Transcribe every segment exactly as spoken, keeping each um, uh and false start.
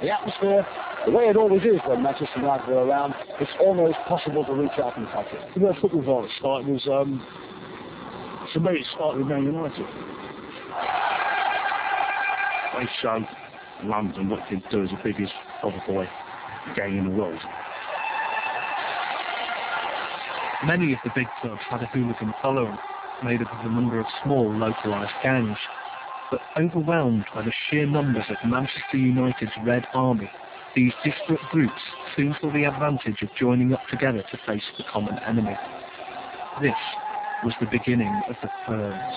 The atmosphere, the way it always is when Manchester United are around, it's almost possible to reach out and touch it. The way football violence started was, um, for me, it started with Man United. They showed London what they do as the biggest other boy gang in the world. Many of the big clubs had a hooligan following, made up of a number of small localised gangs, but overwhelmed by the sheer numbers of Manchester United's Red Army, these disparate groups soon saw the advantage of joining up together to face the common enemy. This was the beginning of the Ferns.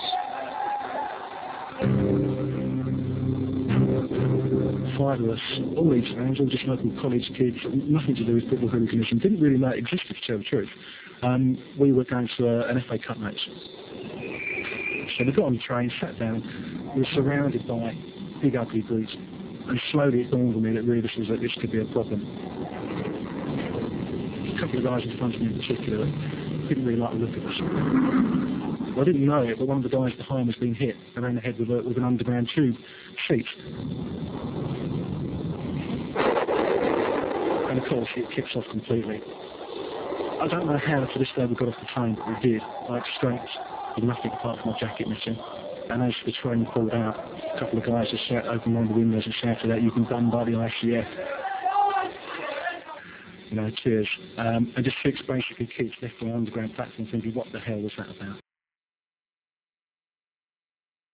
Five of us, all Leeds fans, all just local college kids, nothing to do with football hooliganism, didn't really know it existed, to tell the truth. Um, we were going to uh, an F A Cup match. So we got on the train, sat down, we were surrounded by big ugly brutes, and slowly it dawned on me that really this, was, that this could be a problem. A couple of guys in front of me in particular didn't really like the look of us. Well, I didn't know it, but one of the guys behind was being hit around the head with, a, with an underground tube seat. And of course, it kicks off completely. I don't know how to this day we got off the train, but we did. I had strength with nothing apart from my jacket missing. And as the train pulled out, a couple of guys just sat open one of the windows and shouted out, "You've been done by the I C F." You know, cheers. Um, and just six basically kids left on the underground platform thinking, what the hell was that about?